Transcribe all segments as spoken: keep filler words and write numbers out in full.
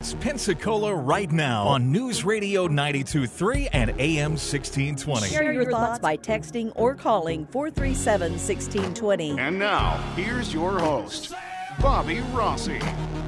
It's Pensacola right now on News Radio ninety-two point three and A M sixteen twenty. Share your thoughts by texting or calling four three seven, one six two zero. And now, here's your host, Bobby Rossi.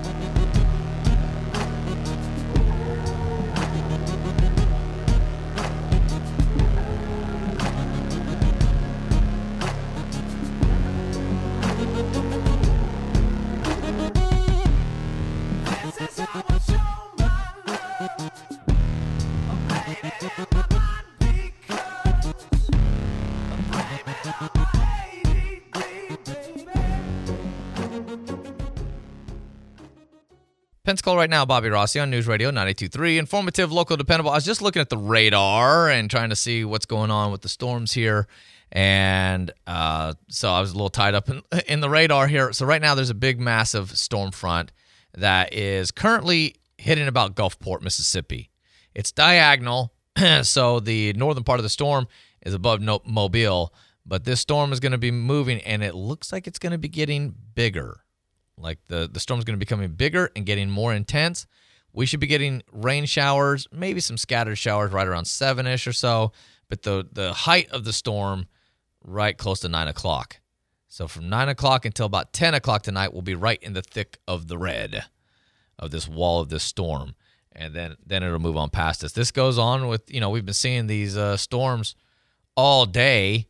Pensacola right now, Bobby Rossi on News Radio ninety-two point three. Informative, local, dependable. I was just looking at the radar and trying to see what's going on with the storms here. And uh, so I was a little tied up in, in the radar here. So right now there's a big, massive storm front that is currently hitting about Gulfport, Mississippi. It's diagonal, so the northern part of the storm is above no- Mobile. But this storm is going to be moving, and it looks like it's going to be getting bigger. Like the, the storm's going to be becoming bigger and getting more intense. We should be getting rain showers, maybe some scattered showers right around seven-ish or so. But the, the height of the storm right close to nine o'clock. So from nine o'clock until about ten o'clock tonight, we'll be right in the thick of the red of this wall of this storm. And then, then it'll move on past us. This goes on with, you know, we've been seeing these uh, storms all day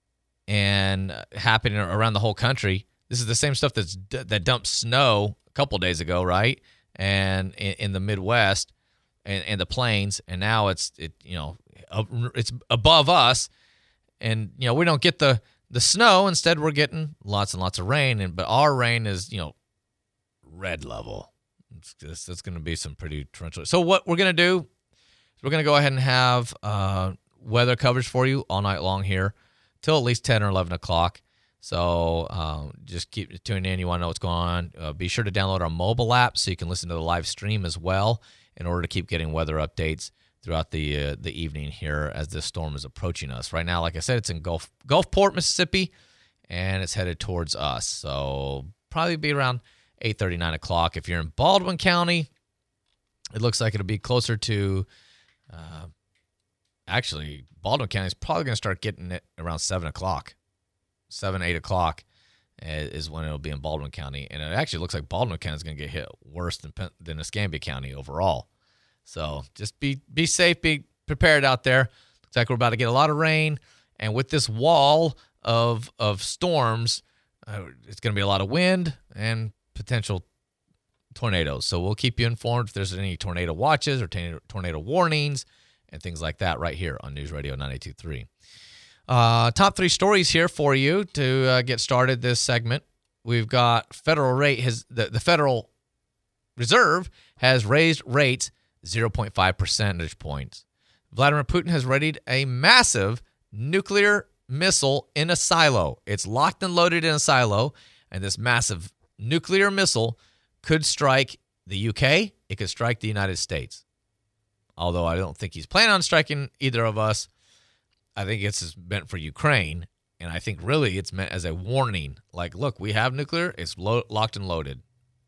and happening around the whole country. This is the same stuff that's that dumped snow a couple days ago, right? And in, in the Midwest and, and the plains, and now it's it you know it's above us, and you know we don't get the the snow. Instead, we're getting lots and lots of rain, and but our rain is you know red level. It's just, it's going to be some pretty torrential. So what we're going to do is we're going to go ahead and have uh, weather coverage for you all night long here till at least ten or eleven o'clock. So uh, just keep tuning in. You want to know what's going on. Uh, be sure to download our mobile app so you can listen to the live stream as well in order to keep getting weather updates throughout the uh, the evening here as this storm is approaching us. Right now, like I said, it's in Gulf Gulfport, Mississippi, and it's headed towards us. So probably be around eight thirty, nine o'clock. If you're in Baldwin County, it looks like it'll be closer to uh, – actually, Baldwin County is probably going to start getting it around seven o'clock. seven, eight o'clock is when it'll be in Baldwin County. And it actually looks like Baldwin County is going to get hit worse than than Escambia County overall. So just be be safe, be prepared out there. Looks like we're about to get a lot of rain. And with this wall of of storms, uh, it's going to be a lot of wind and potential tornadoes. So we'll keep you informed if there's any tornado watches or tornado, tornado warnings and things like that right here on News Radio ninety-two point three. Uh, top three stories here for you to uh, get started this segment. We've got federal rate has the, the Federal Reserve has raised rates zero point five percentage points. Vladimir Putin has readied a massive nuclear missile in a silo. It's locked and loaded in a silo, and this massive nuclear missile could strike the U K. It could strike the United States. Although I don't think he's planning on striking either of us. I think it's meant for Ukraine, and I think really it's meant as a warning. Like, look, we have nuclear. It's lo- locked and loaded.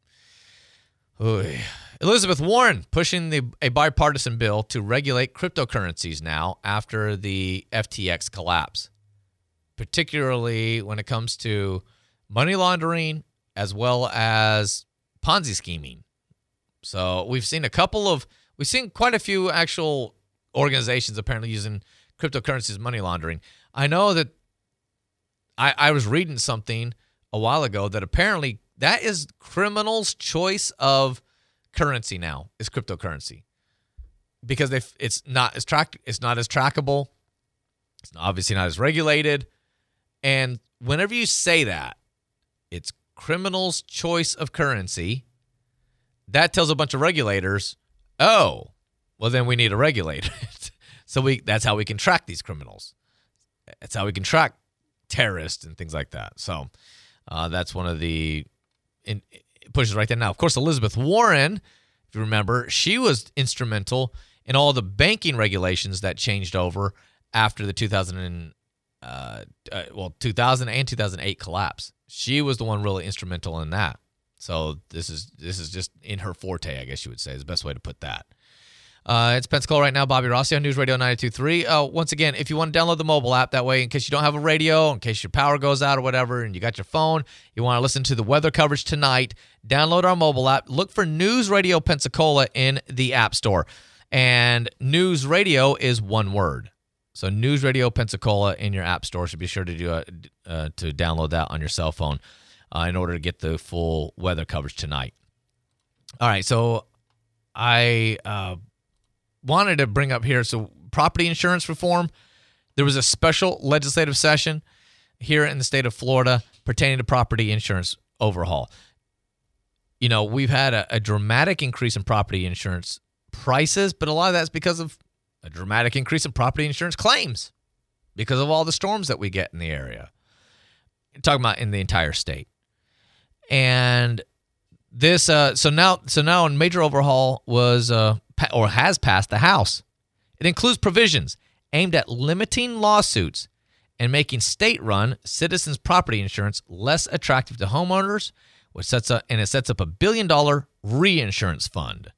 Oy. Elizabeth Warren pushing the, a bipartisan bill to regulate cryptocurrencies now after the F T X collapse, particularly when it comes to money laundering as well as Ponzi scheming. So we've seen a couple of, we've seen quite a few actual organizations apparently using cryptocurrencies money laundering. I know that I, I was reading something a while ago that apparently that is criminals' choice of currency now is cryptocurrency because they it's not as track it's not as trackable. It's obviously not as regulated, and whenever you say that it's criminals' choice of currency, that tells a bunch of regulators, oh, well then we need to regulate it. So we that's how we can track these criminals. That's how we can track terrorists and things like that. So uh, that's one of the in, pushes right there. Now, of course, Elizabeth Warren, if you remember, she was instrumental in all the banking regulations that changed over after the two thousand, uh, uh, well, two thousand and two thousand eight collapse. She was the one really instrumental in that. So this is this is just in her forte, I guess you would say, is the best way to put that. Uh, it's Pensacola right now. Bobby Rossi on News Radio ninety-two point three. Uh, once again, if you want to download the mobile app, that way, in case you don't have a radio, in case your power goes out or whatever, and you got your phone, you want to listen to the weather coverage tonight, download our mobile app. Look for News Radio Pensacola in the App Store. And News Radio is one word. So News Radio Pensacola in your App Store. So be sure to do a, uh, to download that on your cell phone uh, in order to get the full weather coverage tonight. All right, so I... Uh, wanted to bring up here, so property insurance reform, there was a special legislative session here in the state of Florida pertaining to property insurance overhaul. You know, we've had a, a dramatic increase in property insurance prices, but a lot of that's because of a dramatic increase in property insurance claims because of all the storms that we get in the area. I'm talking about in the entire state. And this, uh, so now, so now a major overhaul was, uh, or has passed the House. It includes provisions aimed at limiting lawsuits and making state-run citizens' property insurance less attractive to homeowners, which sets up and it sets up a billion-dollar reinsurance fund.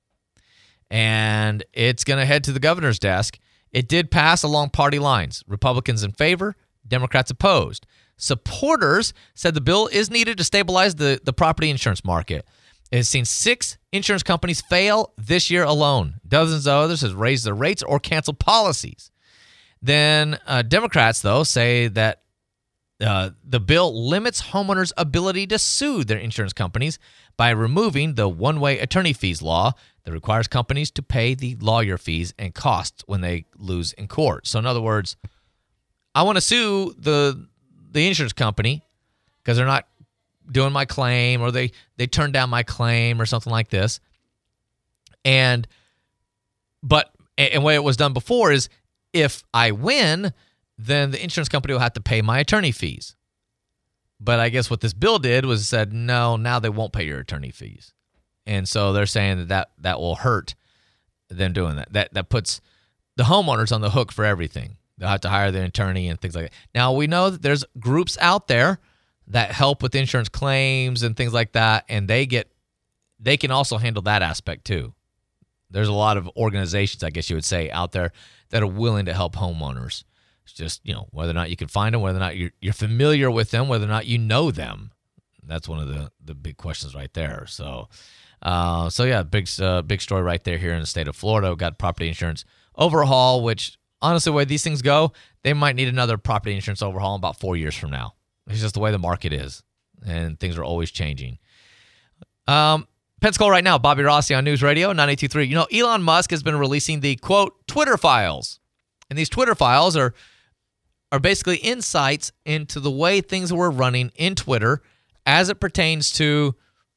And it's going to head to the governor's desk. It did pass along party lines. Republicans in favor, Democrats opposed. Supporters said the bill is needed to stabilize the, the property insurance market. It has seen six insurance companies fail this year alone. Dozens of others have raised their rates or canceled policies. Then uh, Democrats, though, say that uh, the bill limits homeowners' ability to sue their insurance companies by removing the one-way attorney fees law that requires companies to pay the lawyer fees and costs when they lose in court. So in other words, I want to sue the the insurance company because they're not doing my claim, or they, they turned down my claim or something like this. And, but, and what it was done before is if I win, then the insurance company will have to pay my attorney fees. But I guess what this bill did was said, no, now they won't pay your attorney fees. And so they're saying that that, that will hurt them doing that. That, that puts the homeowners on the hook for everything. They'll have to hire their attorney and things like that. Now, we know that there's groups out there that help with insurance claims and things like that, and they get they can also handle that aspect too. There's a lot of organizations, I guess you would say, out there that are willing to help homeowners. It's just, you know, whether or not you can find them, whether or not you're, you're familiar with them, whether or not you know them. That's one of the, the big questions right there. So, uh, so yeah, big uh, big story right there here in the state of Florida. We've got property insurance overhaul, which honestly, the way these things go, they might need another property insurance overhaul in about four years from now. It's just the way the market is, and things are always changing. Um, Pensacola right now, Bobby Rossi on News Radio ninety-two point three. You know, Elon Musk has been releasing the, quote, Twitter files. And these Twitter files are are basically insights into the way things were running in Twitter as it pertains to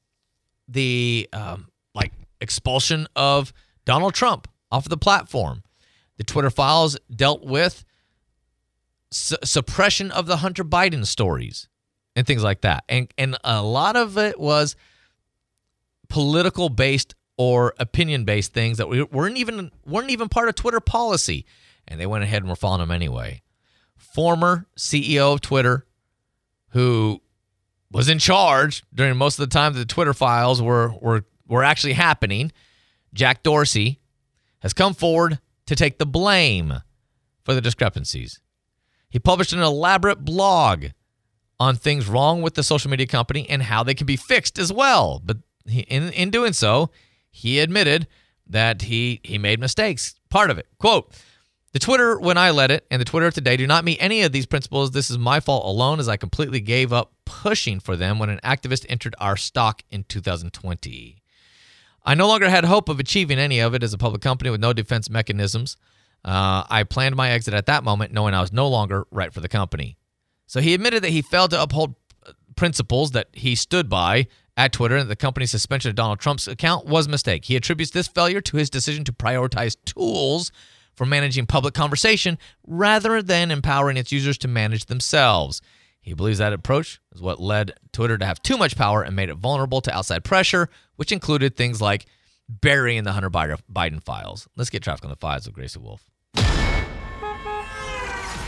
the, um, like, expulsion of Donald Trump off of the platform. The Twitter files dealt with Su- suppression of the Hunter Biden stories and things like that. And and a lot of it was political-based or opinion-based things that we weren't even weren't even part of Twitter policy. And they went ahead and were following them anyway. Former C E O of Twitter, who was in charge during most of the time that the Twitter files were were were actually happening, Jack Dorsey, has come forward to take the blame for the discrepancies. He published an elaborate blog on things wrong with the social media company and how they can be fixed as well. But he, in, in doing so, he admitted that he, he made mistakes. Part of it. Quote, the Twitter when I led it and the Twitter of today do not meet any of these principles. This is my fault alone as I completely gave up pushing for them when an activist entered our stock in two thousand twenty. I no longer had hope of achieving any of it as a public company with no defense mechanisms. Uh, I planned my exit at that moment, knowing I was no longer right for the company. So he admitted that he failed to uphold principles that he stood by at Twitter, and the company's suspension of Donald Trump's account was a mistake. He attributes this failure to his decision to prioritize tools for managing public conversation rather than empowering its users to manage themselves. He believes that approach is what led Twitter to have too much power and made it vulnerable to outside pressure, which included things like burying the Hunter Biden files. Let's get traffic on the files with Gracie Wolf.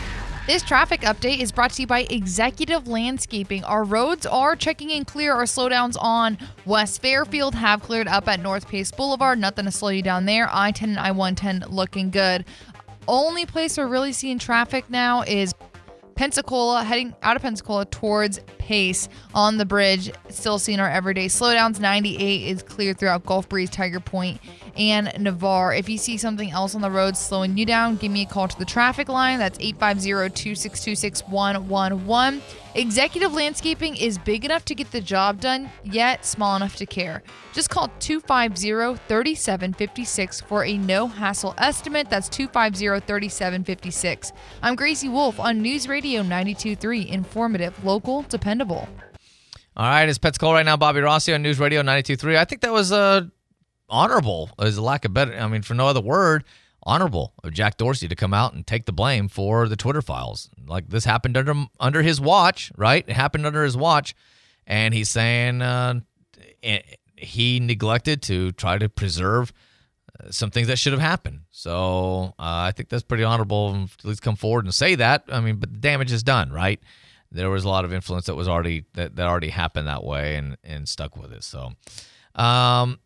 This traffic update is brought to you by Executive Landscaping. Our roads are checking in clear. Our slowdowns on West Fairfield have cleared up at North Pace Boulevard. Nothing to slow you down there. I ten and I one ten looking good. Only place we're really seeing traffic now is Pensacola, heading out of Pensacola towards Pace on the bridge. Still seeing our everyday slowdowns. ninety-eight is clear throughout Gulf Breeze, Tiger Point, and Navarre. If you see something else on the road slowing you down, give me a call to the traffic line. That's eight five zero, two six two, six one one one. Executive Landscaping is big enough to get the job done, yet small enough to care. Just call two five zero, three seven five six for a no-hassle estimate. That's two five zero, three seven five six. I'm Gracie Wolf on News Radio ninety-two point three. Informative, local, dependable. All right, it's Pensacola right now. Bobby Rossi on News Radio ninety-two point three. I think that was uh, honorable, is a lack of better, I mean, for no other word, honorable of Jack Dorsey to come out and take the blame for the Twitter files. Like, this happened under under his watch, right? It happened under his watch, and he's saying uh, he neglected to try to preserve some things that should have happened. So uh, I think that's pretty honorable to at least come forward and say that. I mean, but the damage is done, right? There was a lot of influence that was already that, that already happened that way and, and stuck with it. So um,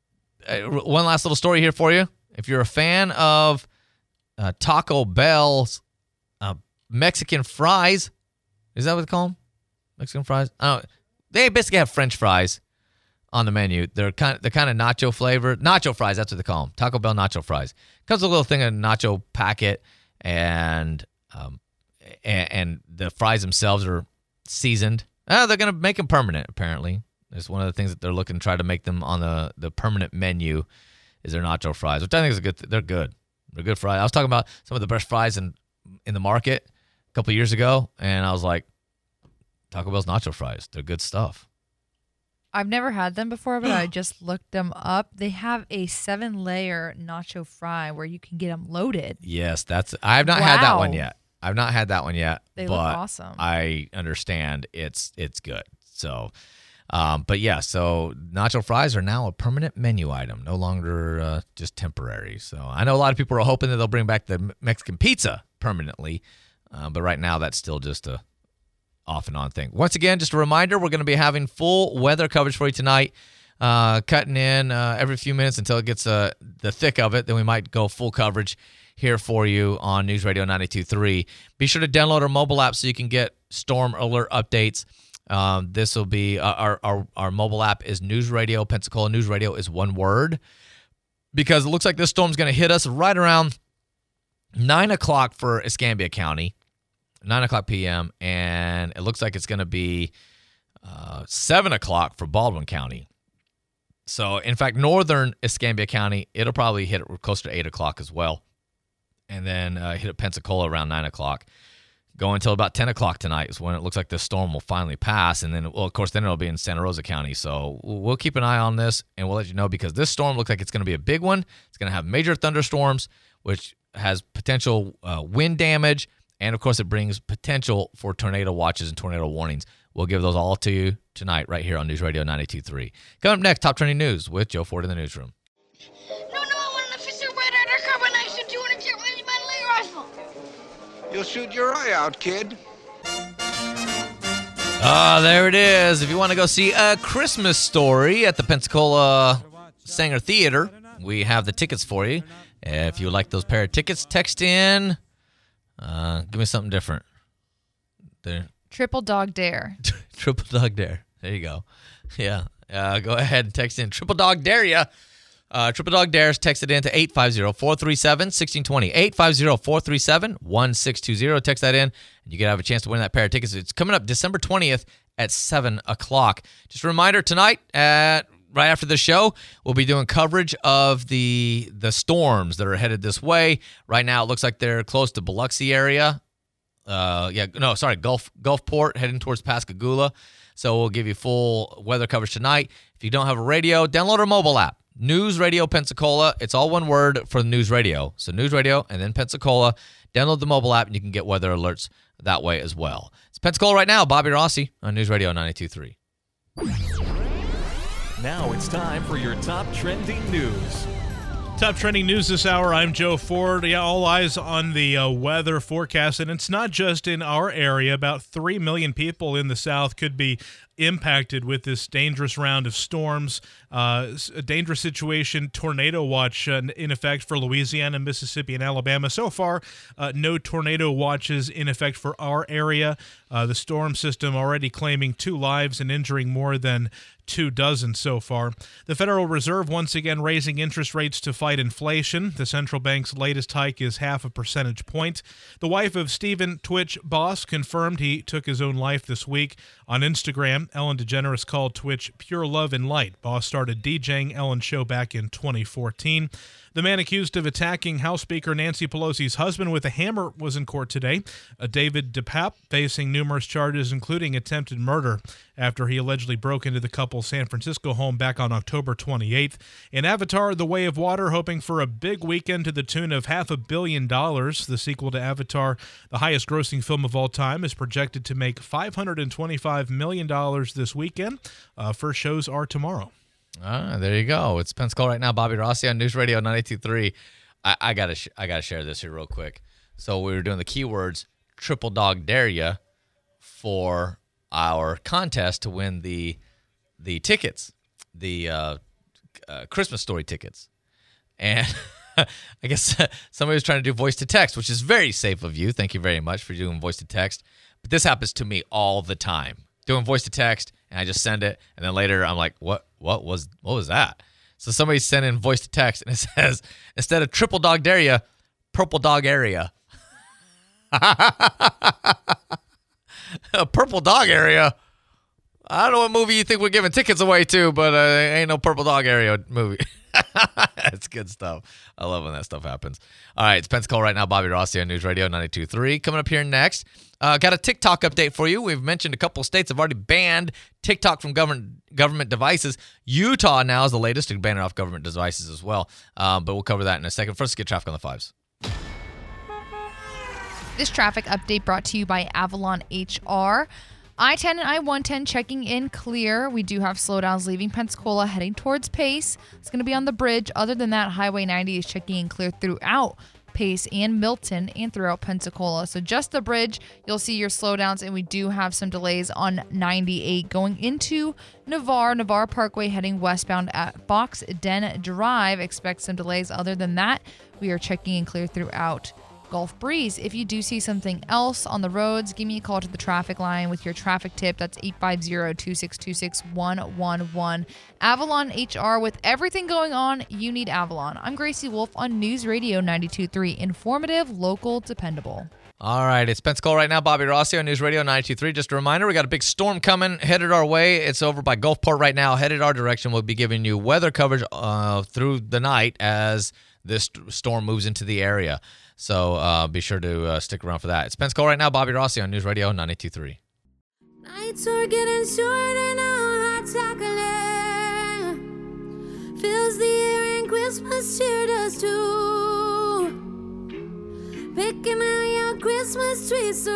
one last little story here for you. If you're a fan of uh, Taco Bell's uh, Mexican fries, is that what they call them? Mexican fries? I don't, they basically have French fries on the menu. They're kind of, they're kind of nacho flavored. Nacho fries, that's what they call them. Taco Bell nacho fries. Comes with a little thing, a nacho packet, and um, and, and the fries themselves are seasoned. Oh, they're going to make them permanent, apparently. It's one of the things that they're looking to try to make them on the, the permanent menu is their nacho fries, which I think is a good. Th- they're good. They're good fries. I was talking about some of the best fries in in the market a couple of years ago, and I was like, Taco Bell's nacho fries. They're good stuff. I've never had them before, but I just looked them up. They have a seven-layer nacho fry where you can get them loaded. Yes, that's. I have not wow. had that one yet. I've not had that one yet. They but look awesome. I understand it's it's good. So, um, but yeah, so nacho fries are now a permanent menu item, no longer uh, just temporary. So I know a lot of people are hoping that they'll bring back the Mexican pizza permanently, uh, but right now that's still just a off and on thing. Once again, just a reminder, we're going to be having full weather coverage for you tonight, uh, cutting in uh, every few minutes until it gets uh, the thick of it. Then we might go full coverage here for you on News Radio ninety-two point three. Be sure to download our mobile app so you can get storm alert updates. Um, this will be uh, our, our our mobile app is News Radio Pensacola. News Radio is one word because it looks like this storm's going to hit us right around nine o'clock for Escambia County. nine o'clock p.m., and it looks like it's going to be uh, seven o'clock for Baldwin County. So, in fact, northern Escambia County, it'll probably hit it closer to eight o'clock as well, and then uh, hit at Pensacola around nine o'clock. Go until about ten o'clock tonight is when it looks like this storm will finally pass, and then, well, of course, then it'll be in Santa Rosa County. So we'll keep an eye on this, and we'll let you know because this storm looks like it's going to be a big one. It's going to have major thunderstorms, which has potential uh, wind damage. And, of course, it brings potential for tornado watches and tornado warnings. We'll give those all to you tonight right here on News Radio ninety-two point three. Coming up next, Top Trending News with Joe Ford in the newsroom. No, no, I want an officer red undercover knife so two hundred shoot with my leg rifle. You'll shoot your eye out, kid. Ah, there it is. If you want to go see A Christmas Story at the Pensacola Sanger Theater, we have the tickets for you. If you would like those pair of tickets, text in. Uh, give me something different. There. Triple Dog Dare. Triple Dog Dare. There you go. Yeah. Uh, go ahead and text in Triple Dog Dare ya. Uh, Triple Dog Dares, text it in to eight five zero, four three seven, one six two zero. eight five zero, four three seven, one six two zero. Text that in, and you can have a chance to win that pair of tickets. It's coming up December twentieth at seven o'clock. Just a reminder, tonight at right after the show, we'll be doing coverage of the the storms that are headed this way. Right now, it looks like they're close to Biloxi area. Uh, yeah, no, sorry, Gulf Gulfport, heading towards Pascagoula. So we'll give you full weather coverage tonight. If you don't have a radio, download our mobile app, News Radio Pensacola. It's all one word for News Radio. So News Radio and then Pensacola. Download the mobile app, and you can get weather alerts that way as well. It's Pensacola right now. Bobby Rossi on News Radio ninety-two point three. Now it's time for your top trending news. Top trending news this hour. I'm Joe Ford. Yeah, all eyes on the uh, weather forecast, and it's not just in our area. About three million people in the South could be impacted with this dangerous round of storms. Uh, a dangerous situation, tornado watch uh, in effect for Louisiana, Mississippi, and Alabama. So far, uh, no tornado watches in effect for our area. Uh, the storm system already claiming two lives and injuring more than two dozen so far. The Federal Reserve once again raising interest rates to fight inflation. The central bank's latest hike is half a percentage point. The wife of Stephen Twitch Boss confirmed he took his own life this week. On Instagram, Ellen DeGeneres called Twitch pure love and light. Boss started DJing Ellen's show back in twenty fourteen. The man accused of attacking House Speaker Nancy Pelosi's husband with a hammer was in court today. Uh, David DePape facing numerous charges, including attempted murder, after he allegedly broke into the couple's San Francisco home back on October twenty-eighth. In Avatar: The Way of Water, hoping for a big weekend to the tune of half a billion dollars. The sequel to Avatar, the highest-grossing film of all time, is projected to make five hundred twenty-five million dollars this weekend. Uh, first shows are tomorrow. Ah, there you go. It's Pensacola right now. Bobby Rossi on News Radio ninety-two point three. I, I gotta, sh- I gotta share this here real quick. So we were doing the keywords triple dog dare ya for our contest to win the the tickets, the uh, uh, Christmas Story tickets, and I guess somebody was trying to do voice to text, which is very safe of you. Thank you very much for doing voice to text. But this happens to me all the time. Doing voice to text, and I just send it, and then later I'm like, what what was what was that? So somebody sent in voice to text, and it says, instead of triple dog dare ya, purple dog area. A purple dog area? I don't know what movie you think we're giving tickets away to, but uh, ain't no purple dog area movie. That's good stuff. I love when that stuff happens. All right, it's Pensacola right now. Bobby Rossi on News Radio ninety-two point three. Coming up here next, uh, got a TikTok update for you. We've mentioned a couple of states have already banned TikTok from government government devices. Utah now is the latest to ban it off government devices as well. Um, but we'll cover that in a second. First, let's get traffic on the fives. This traffic update brought to you by Avalon H R. I ten and I one ten checking in clear. We do have slowdowns leaving Pensacola heading towards Pace. It's going to be on the bridge. Other than that, Highway ninety is checking in clear throughout Pace and Milton and throughout Pensacola. So just the bridge, you'll see your slowdowns, and we do have some delays on ninety-eight going into Navarre. Navarre Parkway heading westbound at Box Den Drive. Expect some delays. Other than that, we are checking in clear throughout Gulf Breeze. If you do see something else on the roads, give me a call to the traffic line with your traffic tip. That's eight five zero, two six two, six one one one. Avalon H R, with everything going on, you need Avalon. I'm Gracie Wolf on News Radio ninety-two point three. Informative, local, dependable. All right, it's Pensacola right now. Bobby Rossi on News Radio ninety-two point three. Just a reminder, we got a big storm coming, headed our way. It's over by Gulfport right now, headed our direction. We'll be giving you weather coverage uh, through the night as this storm moves into the area. So uh, be sure to uh, stick around for that. It's Pensacola right now. Bobby Rossi on News Radio ninety-two point three. Nights are getting shorter now, hot chocolate fills the air and Christmas cheer does too. Picking out your Christmas tree so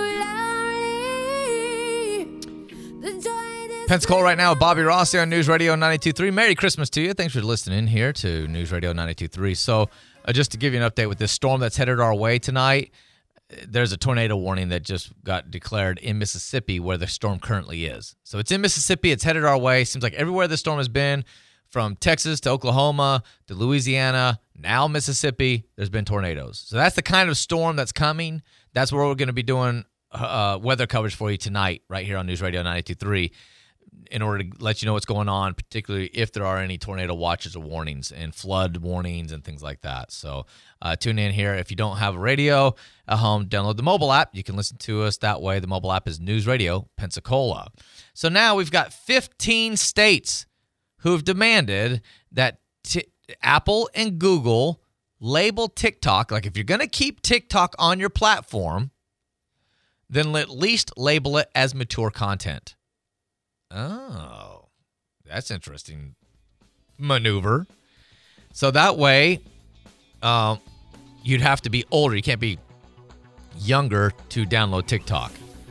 loudly. The joy Pensacola right now. Bobby Rossi on News Radio ninety-two point three. Merry Christmas to you. Thanks for listening here to News Radio ninety-two point three. So uh, just to give you an update with this storm that's headed our way tonight, there's a tornado warning that just got declared in Mississippi where the storm currently is. So it's in Mississippi. It's headed our way. Seems like everywhere the storm has been, from Texas to Oklahoma to Louisiana, now Mississippi, there's been tornadoes. So that's the kind of storm that's coming. That's where we're going to be doing uh, weather coverage for you tonight right here on News Radio ninety-two point three in order to let you know what's going on, particularly if there are any tornado watches or warnings and flood warnings and things like that. So uh, tune in here. If you don't have a radio at home, download the mobile app. You can listen to us that way. The mobile app is News Radio Pensacola. So now we've got fifteen states who have demanded that t- Apple and Google label TikTok. Like, if you're going to keep TikTok on your platform, then at least label it as mature content. Oh, that's interesting maneuver. So that way, um, you'd have to be older. You can't be younger to download TikTok.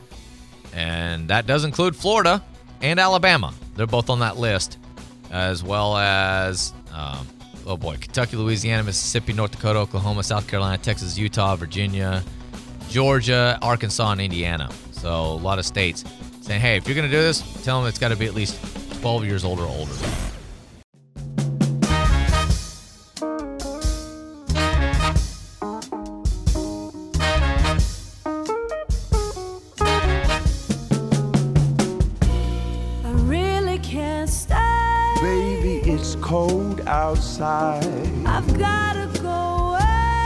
And that does include Florida and Alabama. They're both on that list, as well as um, oh boy, Kentucky, Louisiana, Mississippi, North Dakota, Oklahoma, South Carolina, Texas, Utah, Virginia, Georgia, Arkansas, and Indiana. So a lot of states saying, hey, if you're going to do this, tell them it's got to be at least twelve years old or older. I really can't stay. Baby, it's cold outside. I've gotta go away.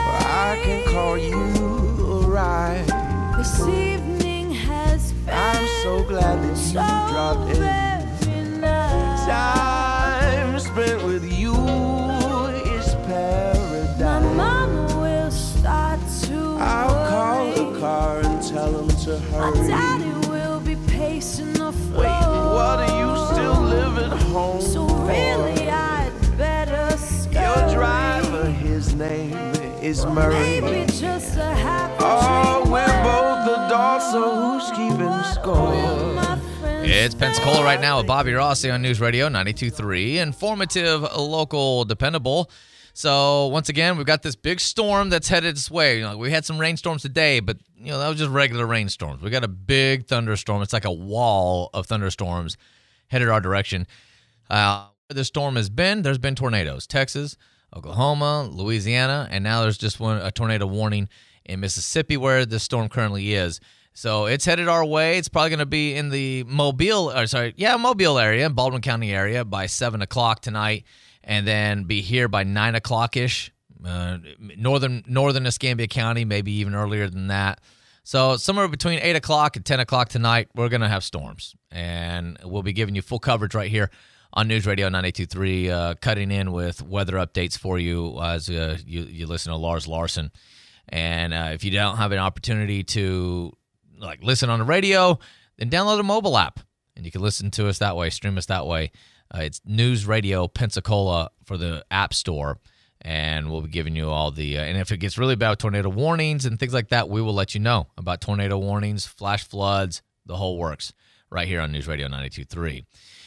I can call you a ride. This evening has been I'm so glad that you so dropped in. very nice. Time spent with you is My paradise. mama will start to I'll call worry. the car and tell him to My hurry. daddy will be pacing the floor. Wait, what are you still living home So for? really I'd better scurry. Your driver, his name is Murray. Maybe just a happy Oh, dream. we're both adults, so who's keeping score? My friends It's Pensacola right now with Bobby Rossi on News Radio ninety-two point three. Informative, local, dependable. So once again, we've got this big storm that's headed this way. You know, we had some rainstorms today, but you know that was just regular rainstorms. We got a big thunderstorm. It's like a wall of thunderstorms headed our direction. Uh, where the storm has been, there's been tornadoes. Texas, Oklahoma, Louisiana, and now there's just one a tornado warning in Mississippi where the storm currently is. So it's headed our way. It's probably going to be in the Mobile, or sorry, yeah, Mobile area, Baldwin County area by seven o'clock tonight, and then be here by nine o'clock-ish. Uh, northern northern Escambia County, maybe even earlier than that. So somewhere between eight o'clock and ten o'clock tonight, we're going to have storms. And we'll be giving you full coverage right here on News Radio ninety-two point three, uh, cutting in with weather updates for you as uh, you, you listen to Lars Larson. And uh, if you don't have an opportunity to like listen on the radio, then download a mobile app, and you can listen to us that way, stream us that way. Uh, it's News Radio Pensacola for the App Store, and we'll be giving you all the uh, – and if it gets really bad with tornado warnings and things like that, we will let you know about tornado warnings, flash floods, the whole works right here on News Radio ninety-two point three.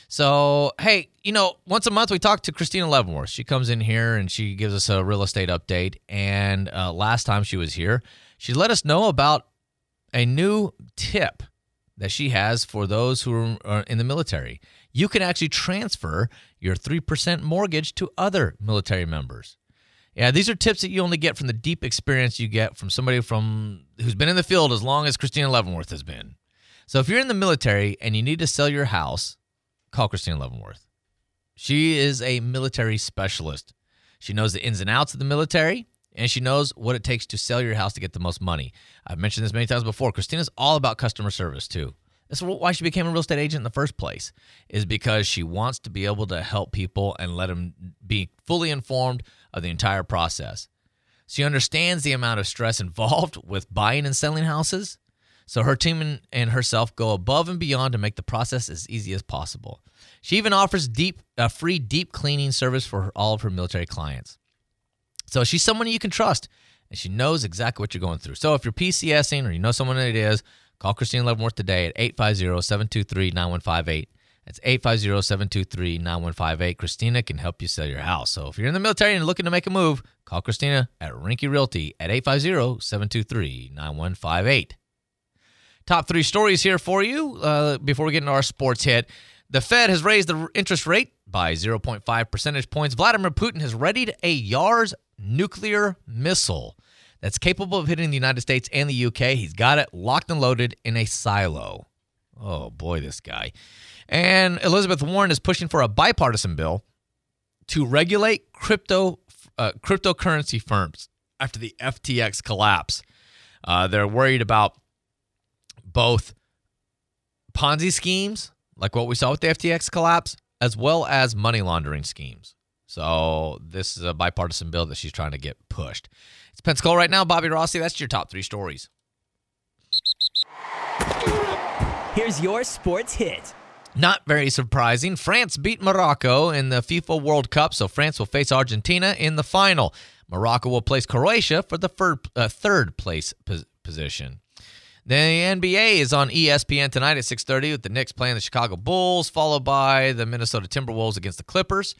So, hey, you know, once a month we talk to Christina Leavenworth. She comes in here and she gives us a real estate update, and uh, last time she was here, she let us know about a new tip that she has for those who are in the military. You can actually transfer your three percent mortgage to other military members. Yeah, these are tips that you only get from the deep experience you get from somebody from who's been in the field as long as Christina Leavenworth has been. So if you're in the military and you need to sell your house, call Christina Leavenworth. She is a military specialist. She knows the ins and outs of the military, and she knows what it takes to sell your house to get the most money. I've mentioned this many times before. Christina's all about customer service, too. That's why she became a real estate agent in the first place, is because she wants to be able to help people and let them be fully informed of the entire process. She understands the amount of stress involved with buying and selling houses, so her team and herself go above and beyond to make the process as easy as possible. She even offers deep, a free deep cleaning service for all of her military clients. So she's someone you can trust, and she knows exactly what you're going through. So if you're PCSing or you know someone that it is, call Christina Leavenworth today at eight five zero, seven two three, nine one five eight. That's eight five zero, seven two three, nine one five eight. Christina can help you sell your house. So if you're in the military and you're looking to make a move, call Christina at Rinky Realty at eight five zero, seven two three, nine one five eight. Top three stories here for you uh, before we get into our sports hit. The Fed has raised the interest rate by zero point five percentage points. Vladimir Putin has readied a Yars nuclear missile that's capable of hitting the United States and the U K. He's got it locked and loaded in a silo. Oh, boy, this guy. And Elizabeth Warren is pushing for a bipartisan bill to regulate crypto uh, cryptocurrency firms after the F T X collapse. Uh, they're worried about both Ponzi schemes, like what we saw with the F T X collapse, as well as money laundering schemes. So this is a bipartisan bill that she's trying to get pushed. It's Pensacola right now. Bobby Rossi, that's your top three stories. Here's your sports hit. Not very surprising. France beat Morocco in the FIFA World Cup, so France will face Argentina in the final. Morocco will place Croatia for the third, uh, third place pos- position. The N B A is on E S P N tonight at six thirty with the Knicks playing the Chicago Bulls, followed by the Minnesota Timberwolves against the Clippers.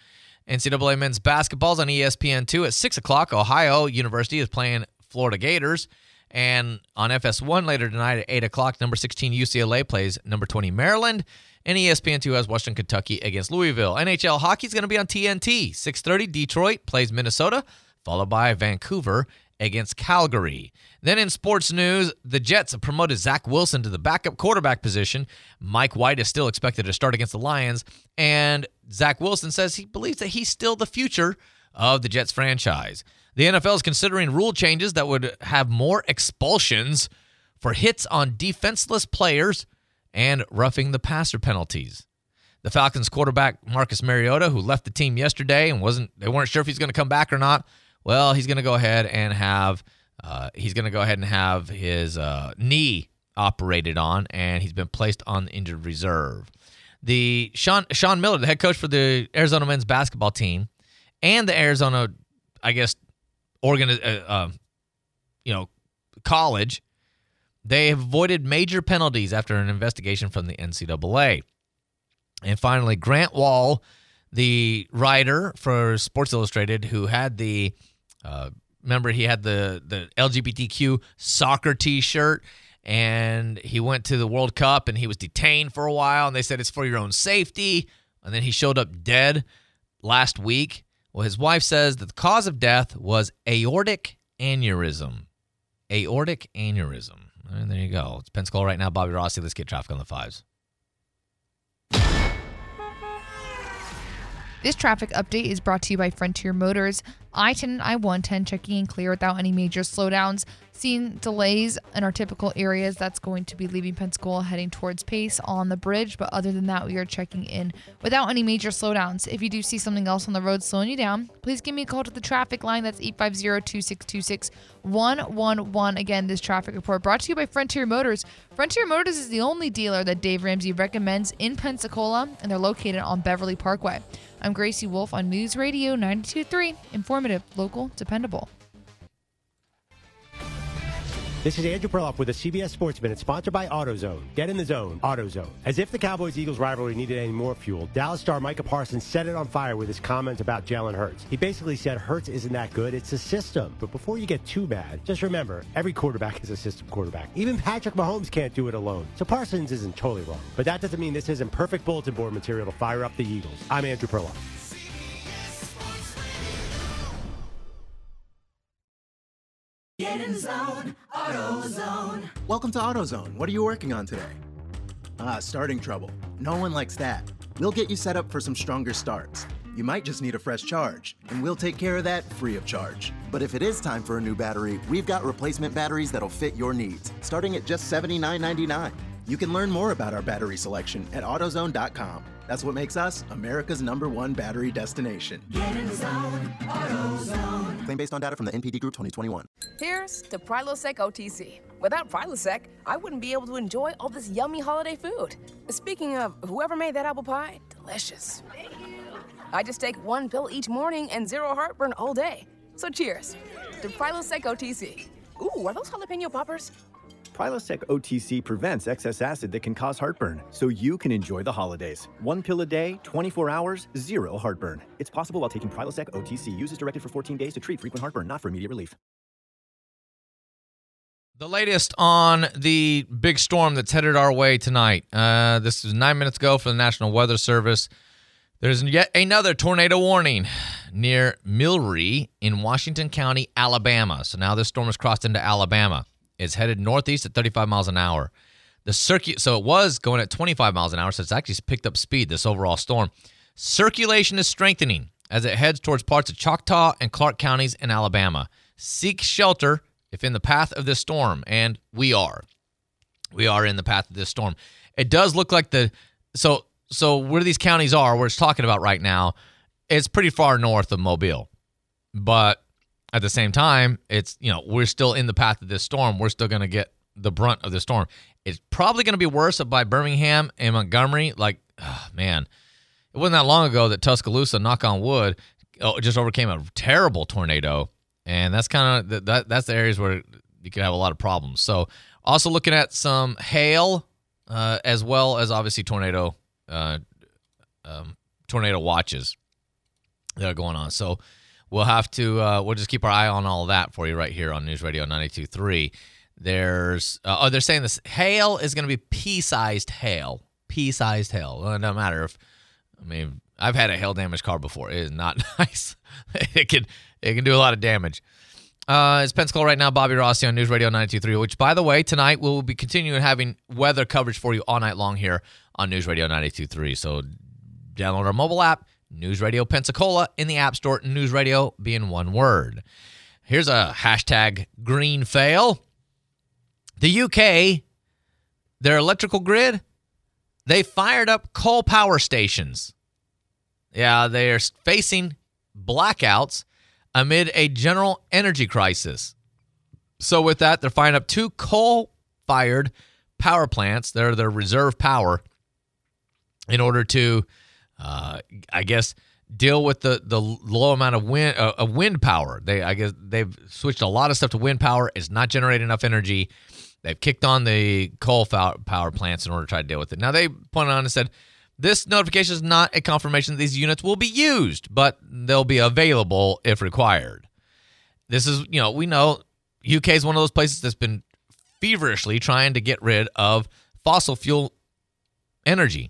N C double A men's basketball's on E S P N two at six o'clock. Ohio University is playing Florida Gators. And on F S one later tonight at eight o'clock, number sixteen U C L A plays number twenty Maryland. And E S P N two has Western Kentucky against Louisville. N H L hockey is going to be on T N T. six thirty, Detroit plays Minnesota, followed by Vancouver against Calgary. Then in sports news, the Jets have promoted Zach Wilson to the backup quarterback position. Mike White is still expected to start against the Lions. And Zach Wilson says he believes that he's still the future of the Jets franchise. The N F L is considering rule changes that would have more expulsions for hits on defenseless players and roughing the passer penalties. The Falcons quarterback Marcus Mariota, who left the team yesterday and wasn't they weren't sure if he's going to come back or not. Well, he's going to go ahead and have uh, he's going to go ahead and have his uh, knee operated on, and he's been placed on injured reserve. The Sean Sean Miller, the head coach for the Arizona men's basketball team, and the Arizona, I guess, organ, uh, uh, you know, college, they have avoided major penalties after an investigation from the N C double A. And finally, Grant Wall, the writer for Sports Illustrated, who had the, uh, remember he had the, the L G B T Q soccer T-shirt, and he went to the World Cup, and he was detained for a while, and they said it's for your own safety, and then he showed up dead last week. Well, his wife says that the cause of death was aortic aneurysm. Aortic aneurysm. And there you go. It's Pensacola right now. Bobby Rossi. Let's get traffic on the fives. This traffic update is brought to you by Frontier Motors. I ten and I one ten checking in clear without any major slowdowns. Seeing delays in our typical areas. That's going to be leaving Pensacola heading towards Pace on the bridge. But other than that, we are checking in without any major slowdowns. If you do see something else on the road slowing you down, please give me a call to the traffic line. That's eight five zero, two six two six, one one one. Again, this traffic report brought to you by Frontier Motors. Frontier Motors is the only dealer that Dave Ramsey recommends in Pensacola, and they're located on Beverly Parkway. I'm Gracie Wolf on News Radio ninety-two point three. Informative, local, dependable. This is Andrew Perloff with a C B S Sports Minute, sponsored by AutoZone. Get in the zone, AutoZone. As if the Cowboys-Eagles rivalry needed any more fuel, Dallas star Micah Parsons set it on fire with his comments about Jalen Hurts. He basically said Hurts isn't that good, it's a system. But before you get too mad, just remember, every quarterback is a system quarterback. Even Patrick Mahomes can't do it alone. So Parsons isn't totally wrong. But that doesn't mean this isn't perfect bulletin board material to fire up the Eagles. I'm Andrew Perloff. Get in the zone, AutoZone. Welcome to AutoZone. What are you working on today? Ah, starting trouble. No one likes that. We'll get you set up for some stronger starts. You might just need a fresh charge, and we'll take care of that free of charge. But if it is time for a new battery, we've got replacement batteries that'll fit your needs, starting at just seventy-nine ninety-nine. You can learn more about our battery selection at AutoZone dot com. That's what makes us America's number one battery destination. Get in the zone, AutoZone. Claim based on data from the N P D Group twenty twenty-one. Here's to Prilosec O T C. Without Prilosec, I wouldn't be able to enjoy all this yummy holiday food. Speaking of, whoever made that apple pie, delicious. I just take one pill each morning and zero heartburn all day. So cheers to Prilosec O T C. Ooh, are those jalapeno poppers? Prilosec O T C prevents excess acid that can cause heartburn, so you can enjoy the holidays. One pill a day, twenty-four hours, zero heartburn. It's possible while taking Prilosec O T C. Use as directed for fourteen days to treat frequent heartburn, not for immediate relief. The latest on the big storm that's headed our way tonight. Uh, this is nine minutes ago for the National Weather Service. There's yet another tornado warning near Milry in Washington County, Alabama. So now this storm has crossed into Alabama. It's headed northeast at thirty-five miles an hour. The circuit, so it was going at twenty-five miles an hour, so it's actually picked up speed, this overall storm. Circulation is strengthening as it heads towards parts of Choctaw and Clark counties in Alabama. Seek shelter if in the path of this storm, and we are. We are in the path of this storm. It does look like the, so so where these counties are, where it's talking about right now, it's pretty far north of Mobile. But at the same time, it's, you know, we're still in the path of this storm. We're still going to get the brunt of the storm. It's probably going to be worse by Birmingham and Montgomery. Like, oh, man, it wasn't that long ago that Tuscaloosa, knock on wood, just overcame a terrible tornado. And that's kind of that. That's the areas where you could have a lot of problems. So, also looking at some hail, uh, as well as obviously tornado, uh, um, tornado watches. that are going on. So we'll have to, uh, we'll just keep our eye on all of that for you right here on News Radio ninety-two point three. There's, uh, oh, they're saying this hail is going to be pea-sized hail. Pea-sized hail. Well, it doesn't matter if, I mean, I've had a hail-damaged car before. It is not nice. it can it can do a lot of damage. Uh, it's Pensacola right now. Bobby Rossi on News Radio ninety-two point three, which, by the way, tonight we'll be continuing having weather coverage for you all night long here on News Radio ninety-two point three. So download our mobile app, News Radio Pensacola, in the App Store, News Radio being one word. Here's a hashtag green fail. The U K, their electrical grid, they fired up coal power stations. Yeah, they are facing blackouts amid a general energy crisis. So with that, they're firing up two coal-fired power plants. They're their reserve power in order to, uh, I guess, deal with the, the low amount of wind uh, of wind power. They, I guess, they've switched a lot of stuff to wind power. It's not generating enough energy. They've kicked on the coal power plants in order to try to deal with it. Now, they pointed on and said, this notification is not a confirmation that these units will be used, but they'll be available if required. This is, you know, we know U K is one of those places that's been feverishly trying to get rid of fossil fuel energy.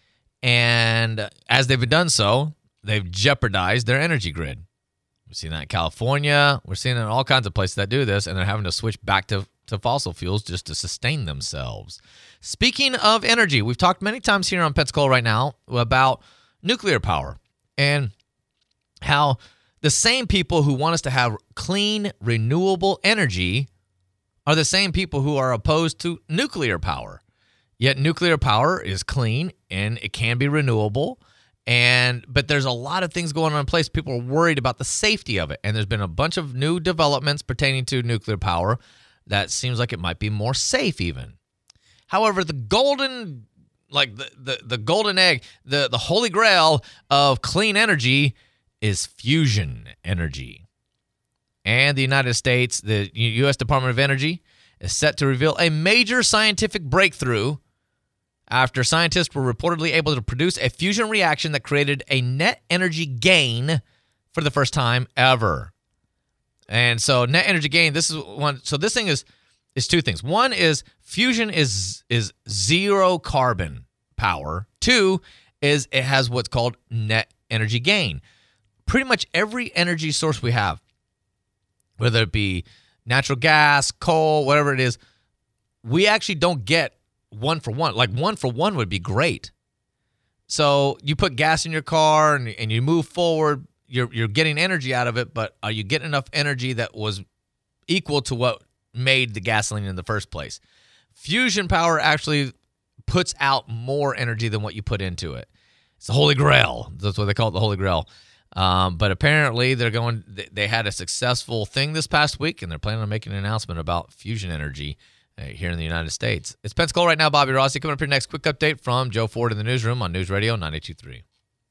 And as they've done so, they've jeopardized their energy grid. We've seen that in California. We're seeing it in all kinds of places that do this, and they're having to switch back to to fossil fuels just to sustain themselves. Speaking of energy, we've talked many times here on Pensacola right now about nuclear power and how the same people who want us to have clean, renewable energy are the same people who are opposed to nuclear power. Yet nuclear power is clean and it can be renewable. And but there's a lot of things going on in place. People are worried about the safety of it. And there's been a bunch of new developments pertaining to nuclear power that seems like it might be more safe even. However, the golden, like the, the, the golden egg, the, the holy grail of clean energy is fusion energy. And the United States, the U S Department of Energy, is set to reveal a major scientific breakthrough after scientists were reportedly able to produce a fusion reaction that created a net energy gain for the first time ever. And so net energy gain, this is one. So this thing is is two things. One is fusion is is zero carbon power. Two is it has what's called net energy gain. Pretty much every energy source we have, whether it be natural gas, coal, whatever it is, we actually don't get one for one. Like one for one would be great. So you put gas in your car and, and you move forward. You're you're getting energy out of it, but are you getting enough energy that was equal to what made the gasoline in the first place? Fusion power actually puts out more energy than what you put into it. It's the Holy Grail. That's what they call it, the Holy Grail. Um, but apparently they're going. They had a successful thing this past week, and they're planning on making an announcement about fusion energy uh, here in the United States. It's Pensacola right now. Bobby Rossi coming up here next. Quick update from Joe Ford in the newsroom on News Radio ninety-two point three.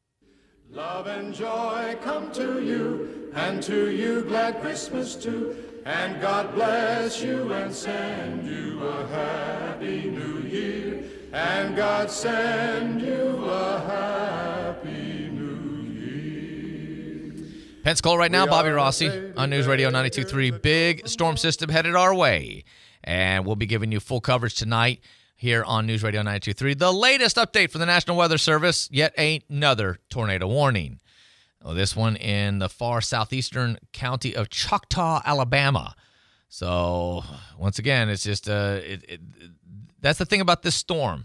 Love and joy come to you, and to you glad Christmas too. And God bless you and send you a happy new year. And God send you a happy new year. Pensacola right now, Bobby Rossi on News Radio ninety-two point three. Big storm system headed our way. And we'll be giving you full coverage tonight here on News Radio ninety-two point three. The latest update from the National Weather Service, yet another tornado warning. Oh, this one in the far southeastern county of Choctaw, Alabama. So, once again, it's just, uh, it, it, that's the thing about this storm.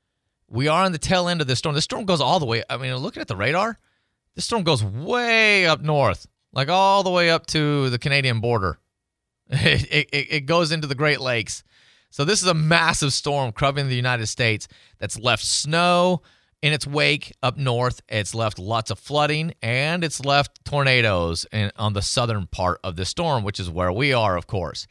We are on the tail end of this storm. This storm goes all the way, I mean, looking at the radar, this storm goes way up north, like all the way up to the Canadian border. It, it, it goes into the Great Lakes. So this is a massive storm covering the United States that's left snow in its wake up north. It's left lots of flooding, and it's left tornadoes in, on the southern part of the storm, which is where we are, of course.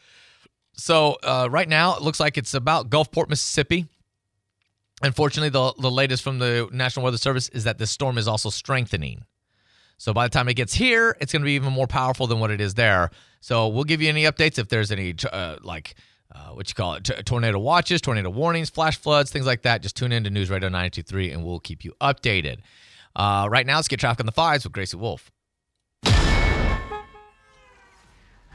So uh, right now, it looks like it's about Gulfport, Mississippi. Unfortunately, the, the latest from the National Weather Service is that this storm is also strengthening. So by the time it gets here, it's going to be even more powerful than what it is there. So we'll give you any updates if there's any, uh, like, Uh, what you call it, T- tornado watches, tornado warnings, flash floods, things like that. Just tune in to News Radio ninety-two point three, and we'll keep you updated. Uh, right now, let's get traffic on the fives with Gracie Wolf.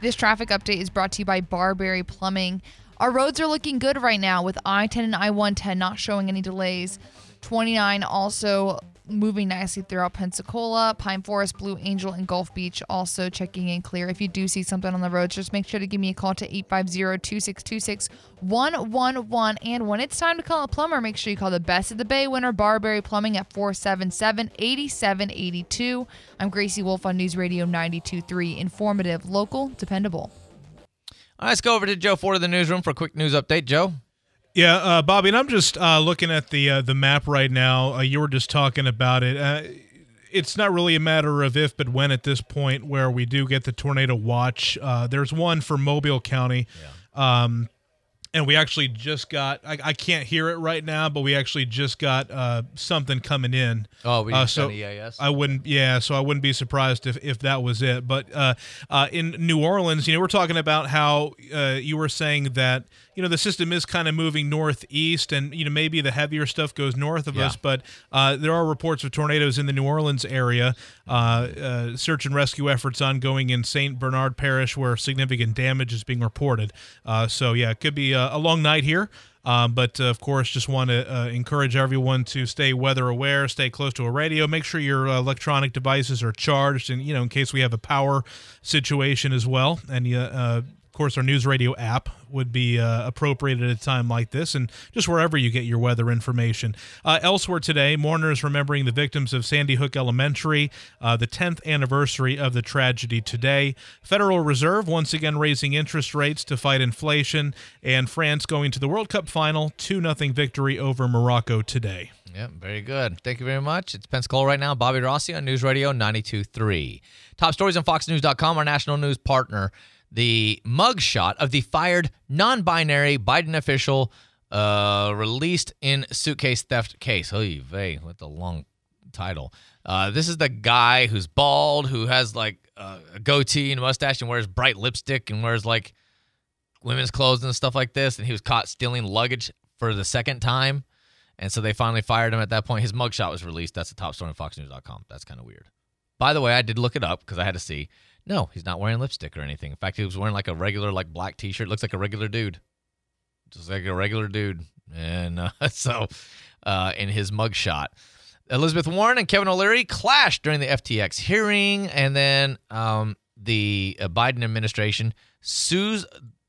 This traffic update is brought to you by Barberry Plumbing. Our roads are looking good right now with I ten and I one ten not showing any delays. twenty-nine also moving nicely throughout Pensacola. Pine Forest, Blue Angel, and Gulf Beach also checking in clear. If you do see something on the roads, just make sure to give me a call to eight five zero, two six two six, one one one. And when it's time to call a plumber, make sure you call the best of the Bay winner, Barberry Plumbing, at four seven seven, eight seven eight two. I'm Gracie Wolf on News Radio ninety-two point three. Informative, local, dependable. All right, let's go over to Joe Ford of the newsroom for a quick news update. Joe? Yeah, uh, Bobby, and I'm just uh, looking at the uh, the map right now. Uh, you were just talking about it. Uh, it's not really a matter of if, but when at this point where we do get the tornado watch. Uh, there's one for Mobile County. Yeah. Um, and we actually just got, I, I can't hear it right now, but we actually just got uh, something coming in. Oh, we uh, just so got E A S? I wouldn't, yeah, so I wouldn't be surprised if, if that was it. But uh, uh, in New Orleans, you know, we're talking about how uh, you were saying that, you know, the system is kind of moving northeast, and, you know, maybe the heavier stuff goes north of Yeah. us, but uh, there are reports of tornadoes in the New Orleans area. Uh, uh, search and rescue efforts ongoing in Saint Bernard Parish where significant damage is being reported. Uh, so, yeah, it could be a, a long night here. Um, but, uh, of course, just want to uh, encourage everyone to stay weather aware, stay close to a radio, make sure your uh, electronic devices are charged, and, you know, in case we have a power situation as well. And, uh, uh, of course, our News Radio app would be uh, appropriate at a time like this, and just wherever you get your weather information. Uh, elsewhere today, mourners remembering the victims of Sandy Hook Elementary, uh, the tenth anniversary of the tragedy today. Federal Reserve once again raising interest rates to fight inflation, and France going to the World Cup final, two nothing victory over Morocco today. Yep, very good. Thank you very much. It's Pensacola right now. Bobby Rossi on News Radio ninety-two point three. Top stories on fox news dot com, our national news partner. The mugshot of the fired non-binary Biden official uh, released in suitcase theft case. Oy vey, what a long title. Uh, this is the guy who's bald, who has like uh, a goatee and a mustache and wears bright lipstick and wears like women's clothes and stuff like this. And he was caught stealing luggage for the second time. And so they finally fired him at that point. His mugshot was released. That's the top story on fox news dot com. That's kind of weird. By the way, I did look it up because I had to see. No, he's not wearing lipstick or anything. In fact, he was wearing like a regular like black T-shirt. Looks like a regular dude. Just like a regular dude. And uh, so uh, in his mugshot. Elizabeth Warren and Kevin O'Leary clashed during the F T X hearing. And then um, the uh, Biden administration sues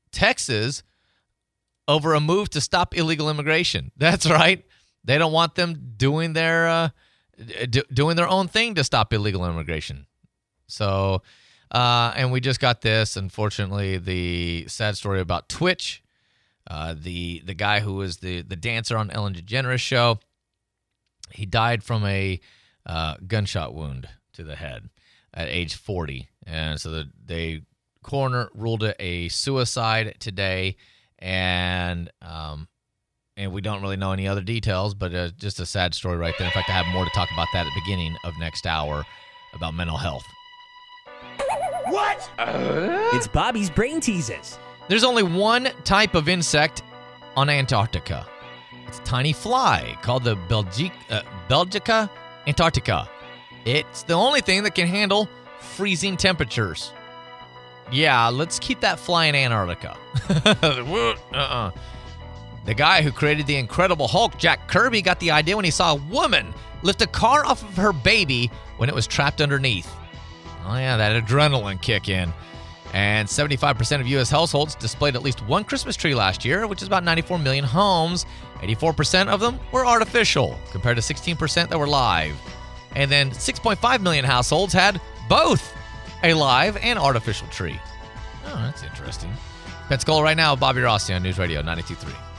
Texas over a move to stop illegal immigration. That's right. They don't want them doing their, uh, d- doing their own thing to stop illegal immigration. So... Uh, and we just got this, unfortunately, the sad story about Twitch, uh, the the guy who was the, the dancer on Ellen DeGeneres' show. He died from a uh, gunshot wound to the head at age forty. And so the they coroner ruled it a suicide today, and um, and we don't really know any other details, but uh, just a sad story right there. In fact, I have more to talk about that at the beginning of next hour about mental health. What? Uh? It's Bobby's Brain Teases. There's only one type of insect on Antarctica. It's a tiny fly called the Belgic, uh, Belgica antarctica. It's the only thing that can handle freezing temperatures. Yeah, let's keep that fly in Antarctica. uh-uh. The guy who created the Incredible Hulk, Jack Kirby, got the idea when he saw a woman lift a car off of her baby when it was trapped underneath. Oh, yeah, that adrenaline kick in. And seventy-five percent of U S households displayed at least one Christmas tree last year, which is about ninety-four million homes. eighty-four percent of them were artificial, compared to sixteen percent that were live. And then six point five million households had both a live and artificial tree. Oh, that's interesting. Pensacola right now, Bobby Rossi on News Radio ninety-two point three.